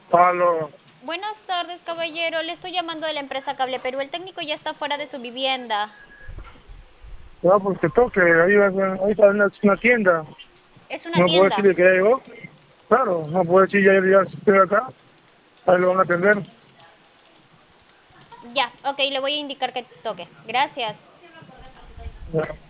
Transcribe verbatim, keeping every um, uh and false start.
Aló. Buenas tardes, caballero. Le estoy llamando de la empresa Cable Perú. El técnico ya está fuera de su vivienda. Ya, pues que toque, ahí, va- ahí está una, una tienda. Es una No puedo tienda. decirle que ya llegó. Claro, no puedo decir ya, ya estoy acá. Ahí lo van a atender. Ya, ok, le voy a indicar que toque. Gracias. Ya.